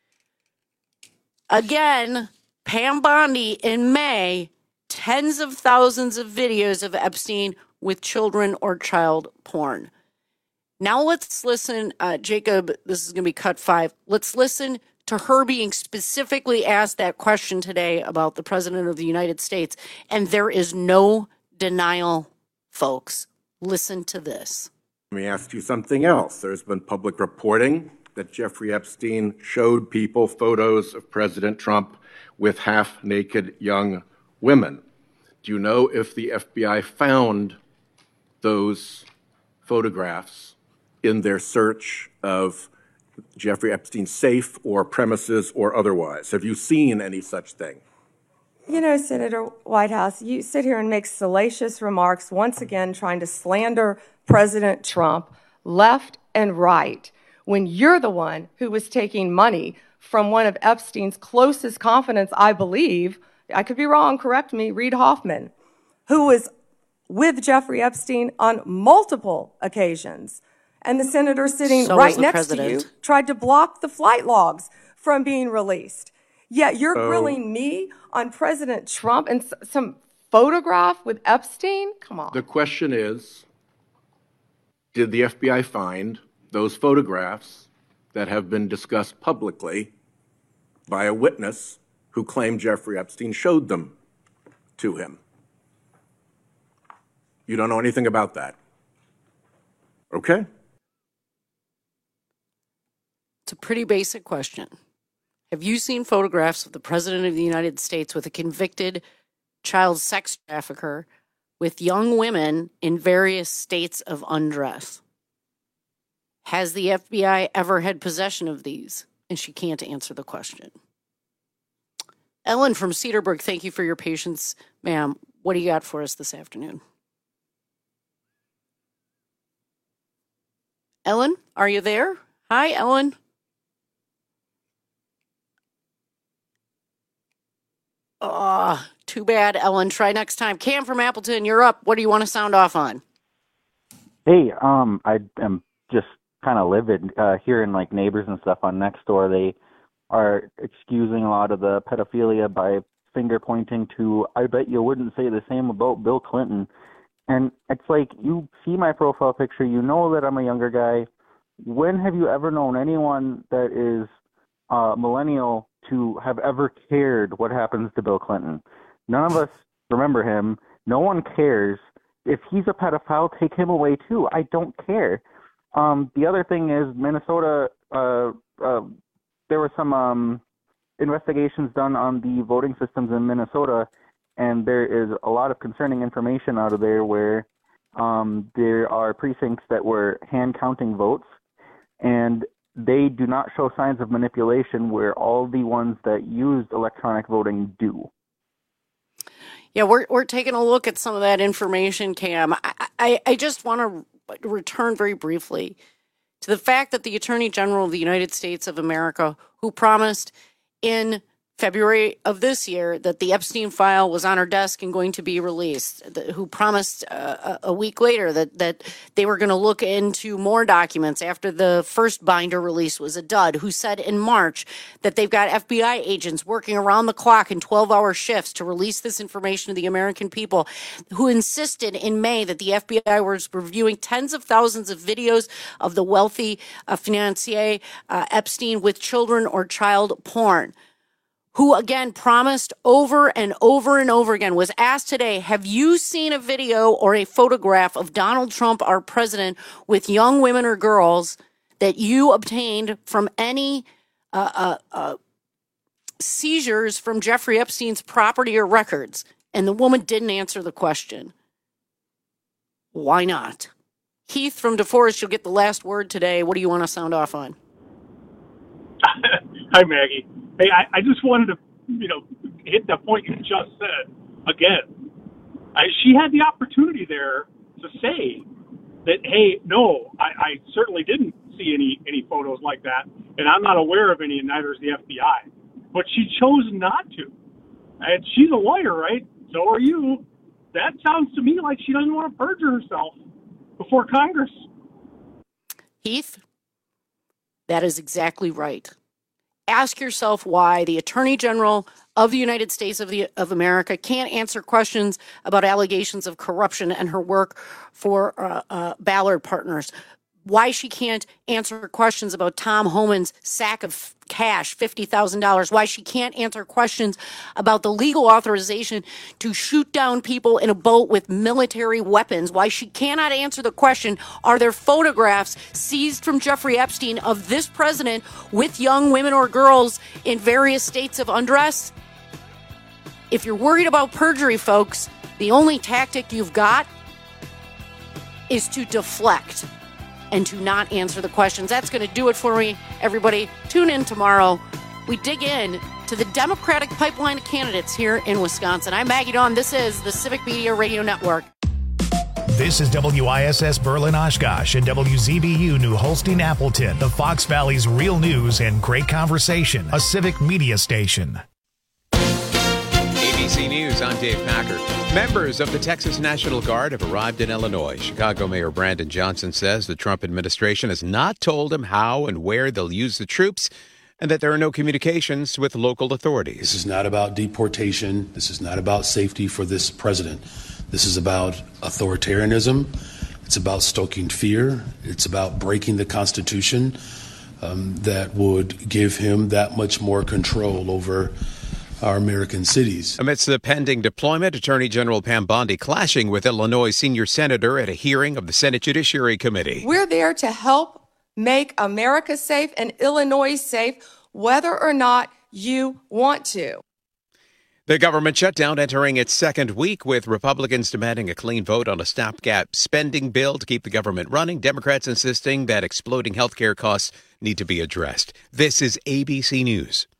Again, Pam Bondi in May, tens of thousands of videos of Epstein with children or child porn. Now let's listen, Jacob, this is going to be cut 5. Let's listen to her being specifically asked that question today about the President of the United States. And there is no denial, folks. Listen to this. Let me ask you something else. There's been public reporting that Jeffrey Epstein showed people photos of President Trump with half-naked young women. Do you know if the FBI found those photographs in their search of Jeffrey Epstein's safe or premises or otherwise? Have you seen any such thing? You know, Senator Whitehouse, you sit here and make salacious remarks, once again trying to slander President Trump left and right, when you're the one who was taking money from one of Epstein's closest confidants, I believe, I could be wrong, correct me, Reid Hoffman, who was with Jeffrey Epstein on multiple occasions. And the senator sitting right next to you tried to block the flight logs from being released. Yet you're grilling me on President Trump and some photograph with Epstein? Come on. The question is, did the FBI find those photographs that have been discussed publicly by a witness who claimed Jeffrey Epstein showed them to him? You don't know anything about that. Okay? It's a pretty basic question. Have you seen photographs of the President of the United States with a convicted child sex trafficker with young women in various states of undress? Has the FBI ever had possession of these? And she can't answer the question. Ellen from Cedarburg, thank you for your patience. Ma'am, what do you got for us this afternoon? Ellen, are you there? Hi, Ellen. Oh, too bad, Ellen. Try next time. Cam from Appleton, you're up. What do you want to sound off on? Hey, I am just kind of livid hearing like neighbors and stuff on Nextdoor. They are excusing a lot of the pedophilia by finger pointing to, I bet you wouldn't say the same about Bill Clinton. And it's like, you see my profile picture, you know that I'm a younger guy. When have you ever known anyone that is millennial to have ever cared what happens to Bill Clinton? None of us remember him. No one cares. If he's a pedophile, take him away too. I don't care. The other thing is Minnesota, there were some investigations done on the voting systems in Minnesota, and there is a lot of concerning information out of there where there are precincts that were hand-counting votes, and they do not show signs of manipulation where all the ones that used electronic voting do. Yeah, we're taking a look at some of that information, Cam. I just want to return very briefly to the fact that the Attorney General of the United States of America, who promised in February of this year that the Epstein file was on her desk and going to be released, who promised a week later that they were going to look into more documents after the first binder release was a dud, who said in March that they've got FBI agents working around the clock in 12-hour shifts to release this information to the American people, who insisted in May that the FBI was reviewing tens of thousands of videos of the wealthy financier Epstein with children or child porn, who again promised over and over and over again, was asked today, have you seen a video or a photograph of Donald Trump, our president, with young women or girls that you obtained from any seizures from Jeffrey Epstein's property or records? And the woman didn't answer the question. Why not? Heath from DeForest, you'll get the last word today. What do you want to sound off on? Hi, Maggie. Hey, I just wanted to, hit the point you just said again. She had the opportunity there to say that, hey, no, I certainly didn't see any photos like that, and I'm not aware of any, and neither is the FBI. But she chose not to. And she's a lawyer, right? So are you. That sounds to me like she doesn't want to perjure herself before Congress. Heath, that is exactly right. Ask yourself why the Attorney General of the United States of America can't answer questions about allegations of corruption and her work for Ballard Partners. why she can't answer questions about Tom Homan's sack of cash, $50,000, why she can't answer questions about the legal authorization to shoot down people in a boat with military weapons, why she cannot answer the question, are there photographs seized from Jeffrey Epstein of this president with young women or girls in various states of undress? If you're worried about perjury, folks, the only tactic you've got is to deflect and to not answer the questions. That's going to do it for me, everybody. Tune in tomorrow. We dig in to the Democratic pipeline of candidates here in Wisconsin. I'm Maggie Dawn. This is the Civic Media Radio Network. This is WISS Berlin Oshkosh and WZBU New Holstein Appleton, the Fox Valley's real news and great conversation, a civic media station. ABC News, I'm Dave Packer. Members of the Texas National Guard have arrived in Illinois. Chicago Mayor Brandon Johnson says the Trump administration has not told him how and where they'll use the troops and that there are no communications with local authorities. This is not about deportation. This is not about safety for this president. This is about authoritarianism. It's about stoking fear. It's about breaking the Constitution that would give him that much more control over our American cities. Amidst the pending deployment, Attorney General Pam Bondi clashing with Illinois senior senator at a hearing of the Senate Judiciary Committee. We're there to help make America safe and Illinois safe, whether or not you want to. The government shutdown entering its second week, with Republicans demanding a clean vote on a stopgap spending bill to keep the government running. Democrats insisting that exploding health care costs need to be addressed. This is ABC News.